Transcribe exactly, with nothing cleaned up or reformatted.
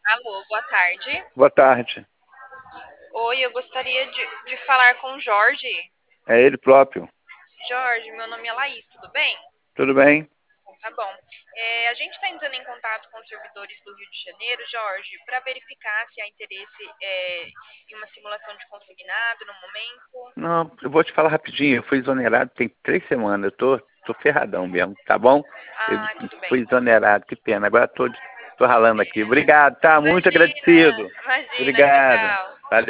Alô, boa tarde. Boa tarde. Oi, eu gostaria de, de falar com o Jorge. É ele próprio. Jorge, meu nome é Laís, tudo bem? Tudo bem? Tá bom. É, a gente está entrando em contato com os servidores do Rio de Janeiro, Jorge, para verificar se há interesse é, em uma simulação de consignado no momento. Não, eu vou te falar rapidinho. Eu fui exonerado tem três semanas. Eu tô, tô ferradão mesmo, tá bom? Eu Ah, tudo bem. fui exonerado, que pena. Agora tô, tô ralando aqui. Obrigado, tá? Muito Imagina, agradecido. imagina, tchau, Obrigado. tchau.